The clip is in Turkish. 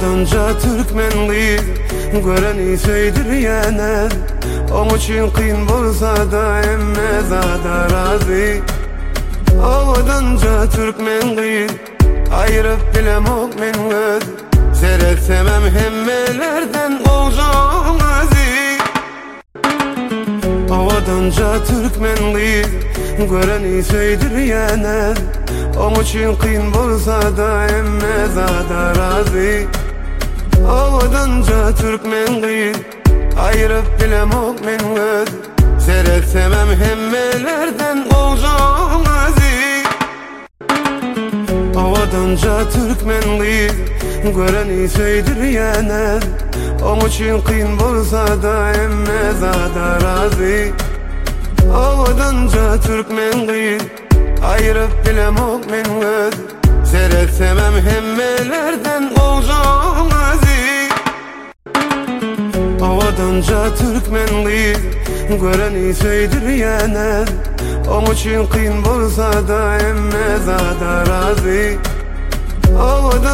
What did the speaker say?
Havadanca Türkmenliği göreni söydürýäner. Oň üçin kyn bolsa da emme zada razy. Havadanca Türkmenliği ayırıp bilemok men göz. Seretsemem hemmelerden oljan azy. Havadanca Türkmenliği göreni söydürýäner. Oň üçin kyn bolsa da emme zada razy. Havadanca Türkmenliği ayırıp bilemok men göz. Seretsemem hemmelerden oljan azy. Havadanca Türkmenliği göreni söydürýäner. Oň üçin kyn bolsa da emme zada razy. Havadanca Türkmenliği ayırıp bilemok men göz. Seretsemem hemmelerden oljan azy. Havadanca Türkmenliği göreni söydürýäner. Oň üçin kyn bolsa da emme zada razy.